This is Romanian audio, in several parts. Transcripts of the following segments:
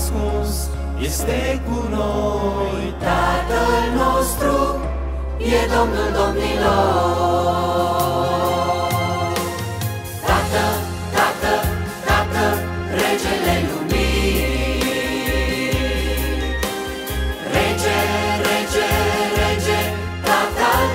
ascuns este cu noi. Tatăl nostru e Domnul domnilor. Tată, Tată, Tată, Regele lumii. Rege, Rege, Rege, Tată al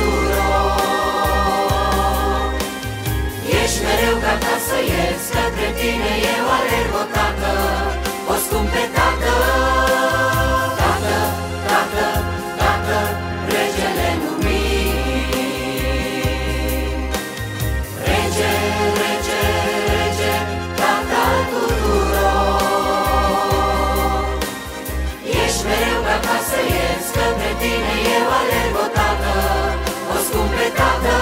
tuturor. Ești mereu gata să ierți, către tine eu alerg, o Tată, o scumpe Tată. Tată, Tată, Tată, Regele lumii. Rege, Rege, Rege, Tată al tuturor. Ești mereu gata să ierți, către tine eu alerg, o Tată, o scumpe Tată.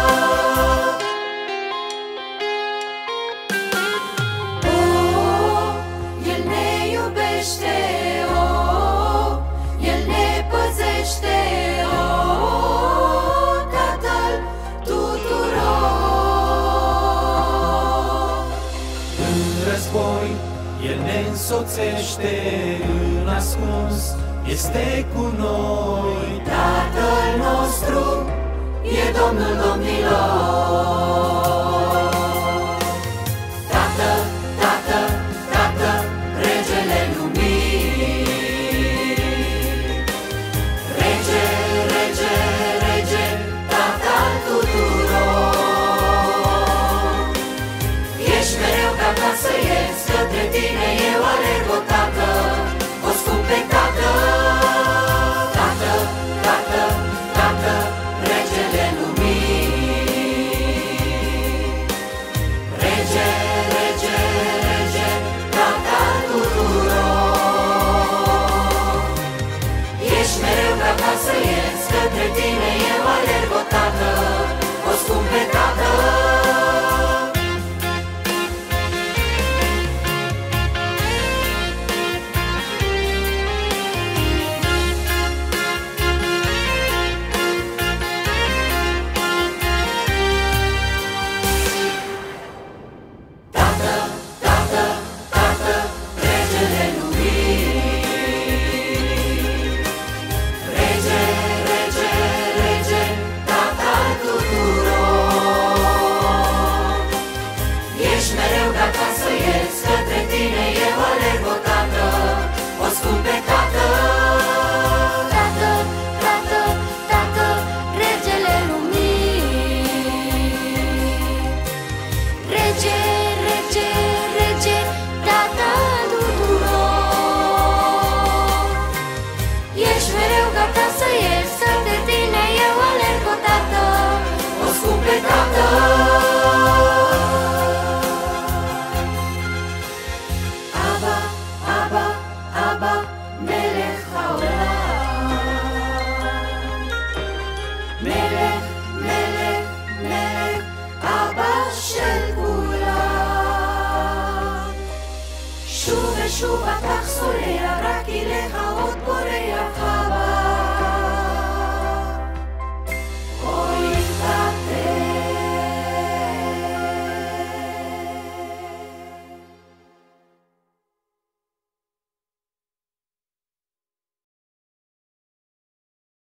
El ne însoțește în ascuns, este cu noi. Tatăl nostru e Domnul domnilor. Tată, Tată, Tată, Regele lumii. Rege, Rege, Rege, Tată al tuturor. Ești mereu gata să ierți, către tine eu alerg, o Tată, o scumpe Tată. Tată, Tată, Tată, Regele lumii. Rege, Rege, Rege, Tată al tuturor. Ești mereu gata să ierți, către tine eu alerg, o Tată, o scumpe Tată. שוב אתה חולה